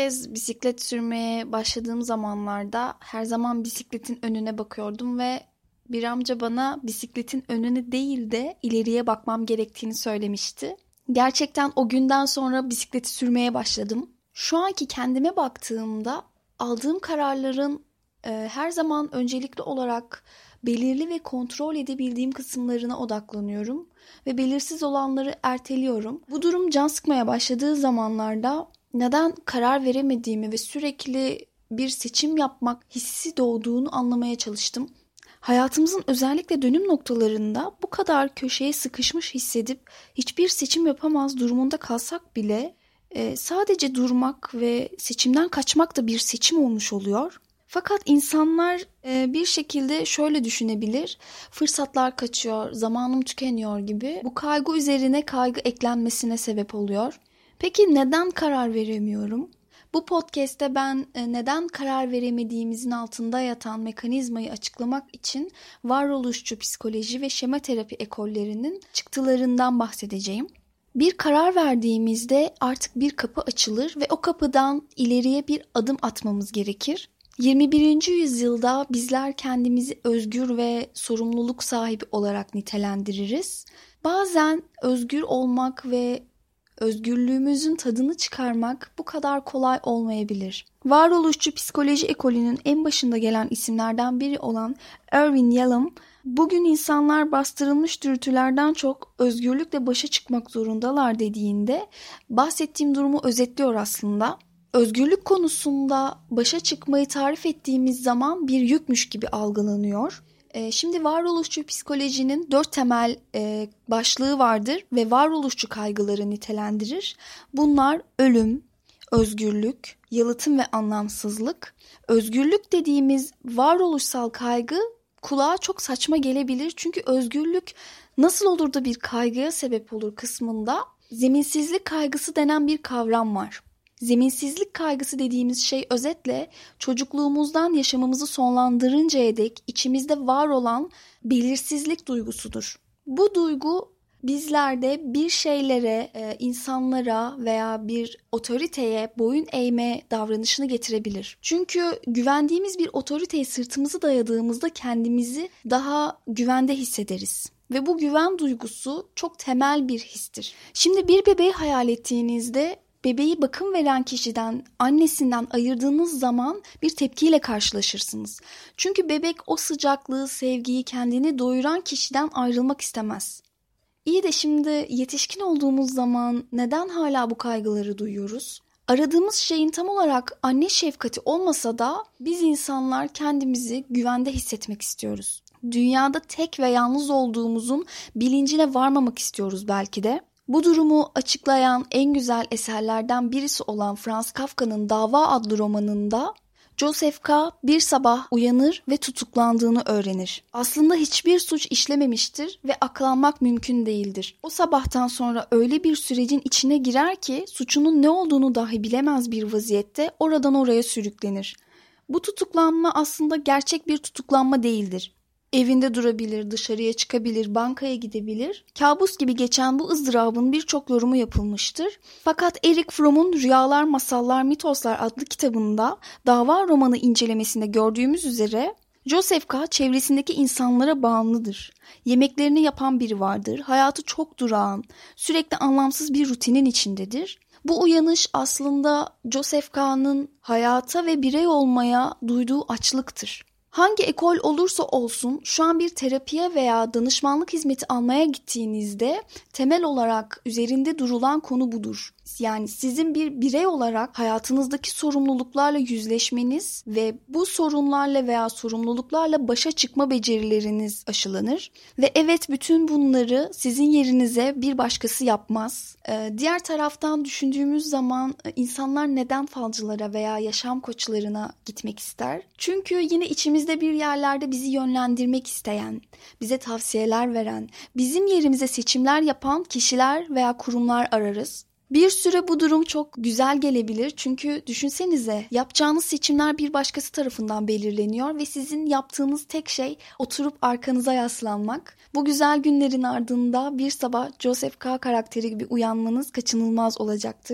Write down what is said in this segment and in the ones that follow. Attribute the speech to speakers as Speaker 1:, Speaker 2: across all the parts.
Speaker 1: kez bisiklet sürmeye başladığım zamanlarda her zaman bisikletin önüne bakıyordum ve bir amca bana bisikletin önüne değil de ileriye bakmam gerektiğini söylemişti. Gerçekten o günden sonra bisikleti sürmeye başladım. Şu anki kendime baktığımda aldığım kararların her zaman öncelikli olarak belirli ve kontrol edebildiğim kısımlarına odaklanıyorum ve belirsiz olanları erteliyorum. Bu durum can sıkmaya başladığı zamanlarda neden karar veremediğimi ve sürekli bir seçim yapmak hissi doğduğunu anlamaya çalıştım. Hayatımızın özellikle dönüm noktalarında bu kadar köşeye sıkışmış hissedip hiçbir seçim yapamaz durumunda kalsak bile sadece durmak ve seçimden kaçmak da bir seçim olmuş oluyor. Fakat insanlar bir şekilde şöyle düşünebilir, fırsatlar kaçıyor, zamanım tükeniyor gibi bu kaygı üzerine kaygı eklenmesine sebep oluyor. Peki neden karar veremiyorum? Bu podcast'te ben neden karar veremediğimizin altında yatan mekanizmayı açıklamak için varoluşçu psikoloji ve şema terapi ekollerinin çıktılarından bahsedeceğim. Bir karar verdiğimizde artık bir kapı açılır ve o kapıdan ileriye bir adım atmamız gerekir. 21. yüzyılda bizler kendimizi özgür ve sorumluluk sahibi olarak nitelendiririz. Bazen özgür olmak ve özgürlüğümüzün tadını çıkarmak bu kadar kolay olmayabilir. Varoluşçu psikoloji ekolünün en başında gelen isimlerden biri olan Irvin Yalom, bugün insanlar bastırılmış dürtülerden çok özgürlükle başa çıkmak zorundalar dediğinde bahsettiğim durumu özetliyor aslında. Özgürlük konusunda başa çıkmayı tarif ettiğimiz zaman bir yükmüş gibi algılanıyor. Şimdi varoluşçu psikolojinin 4 temel başlığı vardır ve varoluşçu kaygıları nitelendirir. Bunlar ölüm, özgürlük, yalıtım ve anlamsızlık. Özgürlük dediğimiz varoluşsal kaygı kulağa çok saçma gelebilir. Çünkü özgürlük nasıl olur da bir kaygıya sebep olur kısmında zeminsizlik kaygısı denen bir kavram var. Zeminsizlik kaygısı dediğimiz şey özetle çocukluğumuzdan yaşamımızı sonlandırıncaya dek içimizde var olan belirsizlik duygusudur. Bu duygu bizlerde bir şeylere, insanlara veya bir otoriteye boyun eğme davranışını getirebilir. Çünkü güvendiğimiz bir otoriteye sırtımızı dayadığımızda kendimizi daha güvende hissederiz. Ve bu güven duygusu çok temel bir histir. Şimdi bir bebeği hayal ettiğinizde bebeği bakım veren kişiden, annesinden ayırdığınız zaman bir tepkiyle karşılaşırsınız. Çünkü bebek o sıcaklığı, sevgiyi kendini doyuran kişiden ayrılmak istemez. İyi de şimdi yetişkin olduğumuz zaman neden hala bu kaygıları duyuyoruz? Aradığımız şeyin tam olarak anne şefkati olmasa da biz insanlar kendimizi güvende hissetmek istiyoruz. Dünyada tek ve yalnız olduğumuzun bilincine varmamak istiyoruz belki de. Bu durumu açıklayan en güzel eserlerden birisi olan Franz Kafka'nın Dava adlı romanında Joseph K. bir sabah uyanır ve tutuklandığını öğrenir. Aslında hiçbir suç işlememiştir ve aklanmak mümkün değildir. O sabahtan sonra öyle bir sürecin içine girer ki suçunun ne olduğunu dahi bilemez bir vaziyette oradan oraya sürüklenir. Bu tutuklanma aslında gerçek bir tutuklanma değildir. Evinde durabilir, dışarıya çıkabilir, bankaya gidebilir. Kabus gibi geçen bu ızdırabın birçok yorumu yapılmıştır. Fakat Erich Fromm'un Rüyalar, Masallar, Mitoslar adlı kitabında dava romanı incelemesinde gördüğümüz üzere Joseph K. çevresindeki insanlara bağımlıdır. Yemeklerini yapan biri vardır. Hayatı çok durağan, sürekli anlamsız bir rutinin içindedir. Bu uyanış aslında Joseph K.'nın hayata ve birey olmaya duyduğu açlıktır. Hangi ekol olursa olsun şu an bir terapiye veya danışmanlık hizmeti almaya gittiğinizde temel olarak üzerinde durulan konu budur. Yani sizin bir birey olarak hayatınızdaki sorumluluklarla yüzleşmeniz ve bu sorunlarla veya sorumluluklarla başa çıkma becerileriniz aşılanır. Ve evet, bütün bunları sizin yerinize bir başkası yapmaz. Diğer taraftan düşündüğümüz zaman insanlar neden falcılara veya yaşam koçlarına gitmek ister? Çünkü yine içimizde bir yerlerde bizi yönlendirmek isteyen, bize tavsiyeler veren, bizim yerimize seçimler yapan kişiler veya kurumlar ararız. Bir süre bu durum çok güzel gelebilir çünkü düşünsenize, yapacağınız seçimler bir başkası tarafından belirleniyor ve sizin yaptığınız tek şey oturup arkanıza yaslanmak. Bu güzel günlerin ardında bir sabah Joseph K. karakteri gibi uyanmanız kaçınılmaz olacaktır.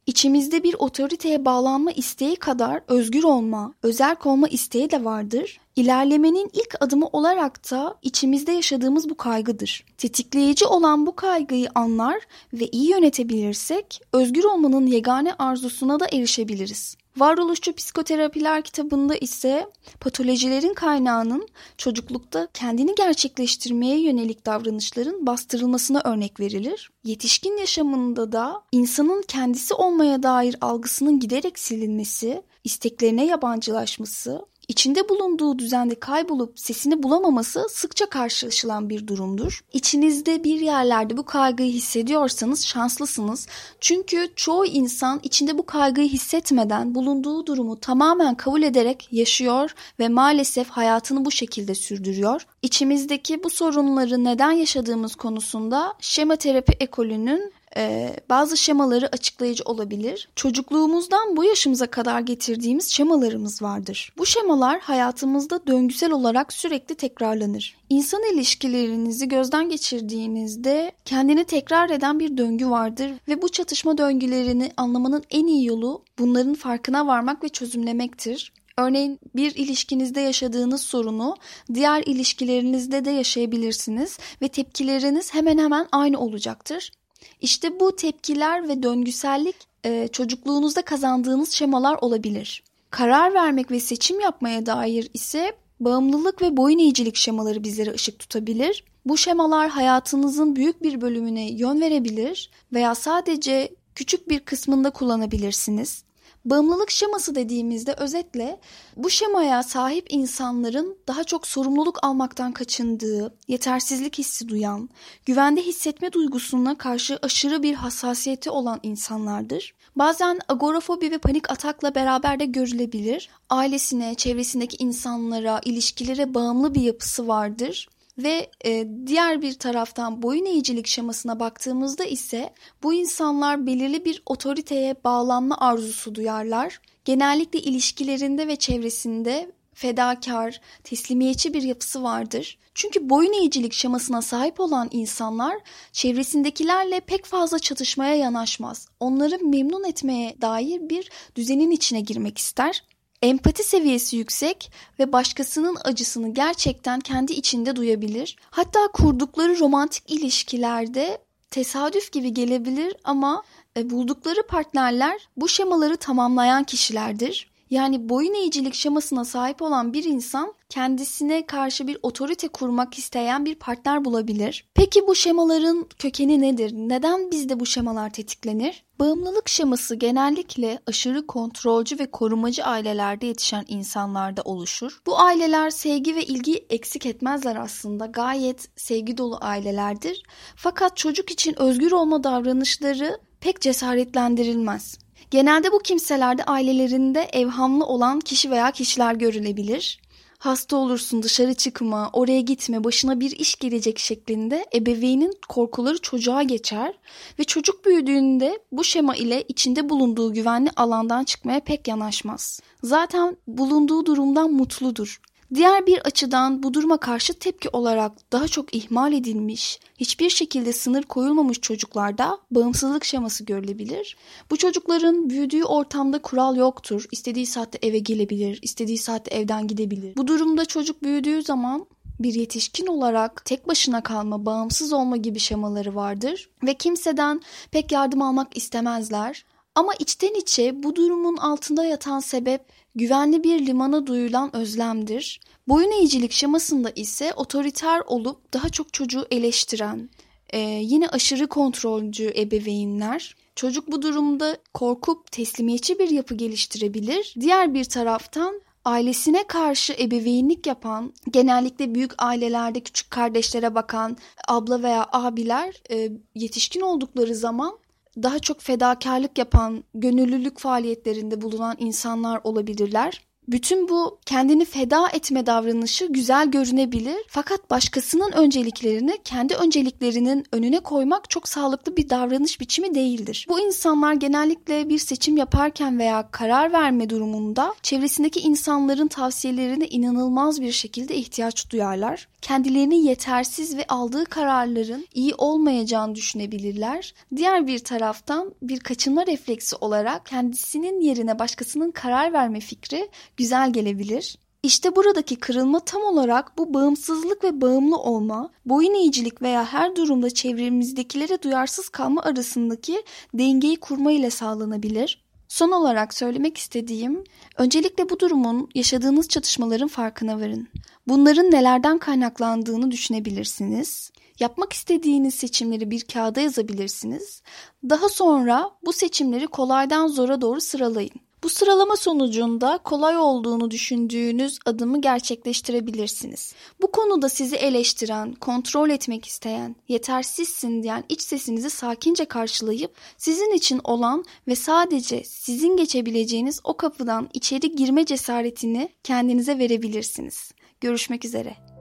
Speaker 1: İçimizde bir otoriteye bağlanma isteği kadar özgür olma, özerk olma isteği de vardır. İlerlemenin ilk adımı olarak da içimizde yaşadığımız bu kaygıdır. Tetikleyici olan bu kaygıyı anlar ve iyi yönetebilirsek özgür olmanın yegane arzusuna da erişebiliriz. Varoluşçu Psikoterapiler kitabında ise patolojilerin kaynağının çocuklukta kendini gerçekleştirmeye yönelik davranışların bastırılmasına örnek verilir. Yetişkin yaşamında da insanın kendisi olmaya dair algısının giderek silinmesi, isteklerine yabancılaşması, İçinde bulunduğu düzende kaybolup sesini bulamaması sıkça karşılaşılan bir durumdur. İçinizde bir yerlerde bu kaygıyı hissediyorsanız şanslısınız. Çünkü çoğu insan içinde bu kaygıyı hissetmeden bulunduğu durumu tamamen kabul ederek yaşıyor ve maalesef hayatını bu şekilde sürdürüyor. İçimizdeki bu sorunları neden yaşadığımız konusunda şema terapi ekolünün bazı şemaları açıklayıcı olabilir. Çocukluğumuzdan bu yaşımıza kadar getirdiğimiz şemalarımız vardır. Bu şemalar hayatımızda döngüsel olarak sürekli tekrarlanır. İnsan ilişkilerinizi gözden geçirdiğinizde kendini tekrar eden bir döngü vardır ve bu çatışma döngülerini anlamanın en iyi yolu bunların farkına varmak ve çözümlemektir. Örneğin bir ilişkinizde yaşadığınız sorunu diğer ilişkilerinizde de yaşayabilirsiniz ve tepkileriniz hemen hemen aynı olacaktır. İşte bu tepkiler ve döngüsellik çocukluğunuzda kazandığınız şemalar olabilir. Karar vermek ve seçim yapmaya dair ise bağımlılık ve boyun eğicilik şemaları bizlere ışık tutabilir. Bu şemalar hayatınızın büyük bir bölümüne yön verebilir veya sadece küçük bir kısmında kullanabilirsiniz. Bağımlılık şeması dediğimizde özetle bu şemaya sahip insanların daha çok sorumluluk almaktan kaçındığı, yetersizlik hissi duyan, güvende hissetme duygusuna karşı aşırı bir hassasiyeti olan insanlardır. Bazen agorafobi ve panik atakla beraber de görülebilir. Ailesine, çevresindeki insanlara, ilişkilere bağımlı bir yapısı vardır. Ve diğer bir taraftan boyun eğicilik şemasına baktığımızda ise bu insanlar belirli bir otoriteye bağlanma arzusu duyarlar. Genellikle ilişkilerinde ve çevresinde fedakar, teslimiyetçi bir yapısı vardır. Çünkü boyun eğicilik şemasına sahip olan insanlar çevresindekilerle pek fazla çatışmaya yanaşmaz. Onları memnun etmeye dair bir düzenin içine girmek ister. Empati seviyesi yüksek ve başkasının acısını gerçekten kendi içinde duyabilir. Hatta kurdukları romantik ilişkilerde tesadüf gibi gelebilir ama buldukları partnerler bu şemaları tamamlayan kişilerdir. Yani boyun eğicilik şemasına sahip olan bir insan kendisine karşı bir otorite kurmak isteyen bir partner bulabilir. Peki bu şemaların kökeni nedir? Neden bizde bu şemalar tetiklenir? Bağımlılık şeması genellikle aşırı kontrolcü ve korumacı ailelerde yetişen insanlarda oluşur. Bu aileler sevgi ve ilgi eksik etmezler aslında. Gayet sevgi dolu ailelerdir. Fakat çocuk için özgür olma davranışları pek cesaretlendirilmez. Genelde bu kimselerde ailelerinde evhamlı olan kişi veya kişiler görülebilir. Hasta olursun, dışarı çıkma, oraya gitme, başına bir iş gelecek şeklinde ebeveynin korkuları çocuğa geçer ve çocuk büyüdüğünde bu şema ile içinde bulunduğu güvenli alandan çıkmaya pek yanaşmaz. Zaten bulunduğu durumdan mutludur. Diğer bir açıdan bu duruma karşı tepki olarak daha çok ihmal edilmiş, hiçbir şekilde sınır koyulmamış çocuklarda bağımsızlık şeması görülebilir. Bu çocukların büyüdüğü ortamda kural yoktur. İstediği saatte eve gelebilir, istediği saatte evden gidebilir. Bu durumda çocuk büyüdüğü zaman bir yetişkin olarak tek başına kalma, bağımsız olma gibi şemaları vardır ve kimseden pek yardım almak istemezler. Ama içten içe bu durumun altında yatan sebep güvenli bir limana duyulan özlemdir. Boyun eğicilik şemasında ise otoriter olup daha çok çocuğu eleştiren, yine aşırı kontrolcü ebeveynler. Çocuk bu durumda korkup teslimiyetçi bir yapı geliştirebilir. Diğer bir taraftan ailesine karşı ebeveynlik yapan, genellikle büyük ailelerde küçük kardeşlere bakan abla veya abiler yetişkin oldukları zaman daha çok fedakarlık yapan, gönüllülük faaliyetlerinde bulunan insanlar olabilirler. Bütün bu kendini feda etme davranışı güzel görünebilir. Fakat başkasının önceliklerini kendi önceliklerinin önüne koymak çok sağlıklı bir davranış biçimi değildir. Bu insanlar genellikle bir seçim yaparken veya karar verme durumunda çevresindeki insanların tavsiyelerine inanılmaz bir şekilde ihtiyaç duyarlar. Kendilerini yetersiz ve aldığı kararların iyi olmayacağını düşünebilirler. Diğer bir taraftan bir kaçınma refleksi olarak kendisinin yerine başkasının karar verme fikri güzel gelebilir. İşte buradaki kırılma tam olarak bu bağımsızlık ve bağımlı olma, boyun eğicilik veya her durumda çevremizdekilere duyarsız kalma arasındaki dengeyi kurma ile sağlanabilir. Son olarak söylemek istediğim, öncelikle bu durumun yaşadığınız çatışmaların farkına varın. Bunların nelerden kaynaklandığını düşünebilirsiniz. Yapmak istediğiniz seçimleri bir kağıda yazabilirsiniz. Daha sonra bu seçimleri kolaydan zora doğru sıralayın. Bu sıralama sonucunda kolay olduğunu düşündüğünüz adımı gerçekleştirebilirsiniz. Bu konuda sizi eleştiren, kontrol etmek isteyen, yetersizsin diyen iç sesinizi sakince karşılayıp sizin için olan ve sadece sizin geçebileceğiniz o kapıdan içeri girme cesaretini kendinize verebilirsiniz. Görüşmek üzere.